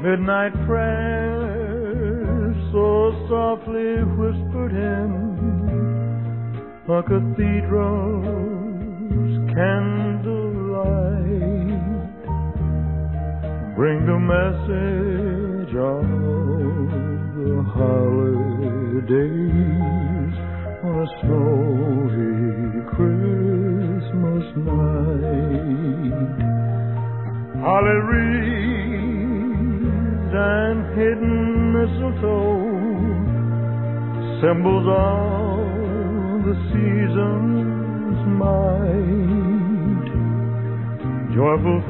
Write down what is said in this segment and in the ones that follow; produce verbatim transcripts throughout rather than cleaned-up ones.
Midnight prayer so softly whispered in a cathedral's candlelight. Bring the message of the holidays on a snowy Christmas night. Holly wreaths and hidden mistletoe, symbols of the season's might. Joyful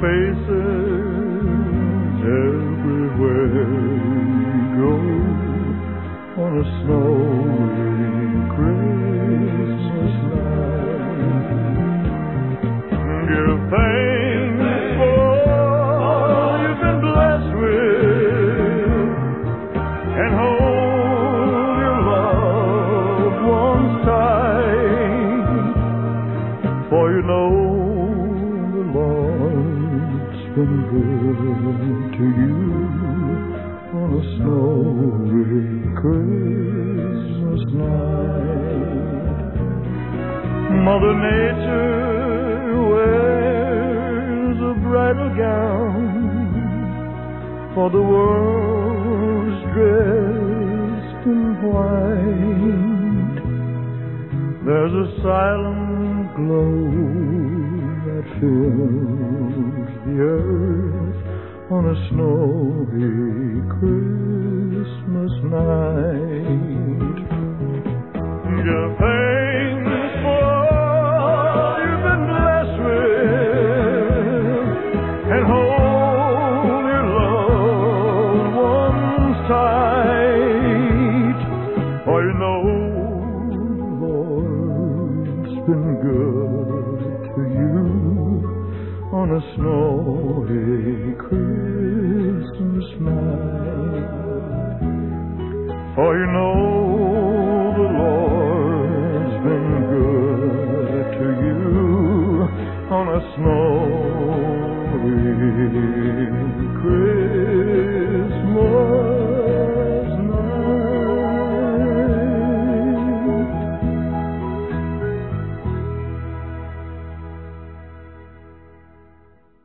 faces everywhere we go on a snowy Christmas night. Give thanks for all you've been blessed with, and hold your loved ones tight, for you know the Lord's been good to you on a snowy Christmas night. Mother Nature wears a bridal gown, for the world's dressed in white. There's a silent glow that fills the earth on a snowy Christmas night. Give thanks for all you've been blessed with, and hold your loved ones tight, for you know the Lord's been good to you on a snowy Christmas night. For you know the Lord's been good to you on a snowy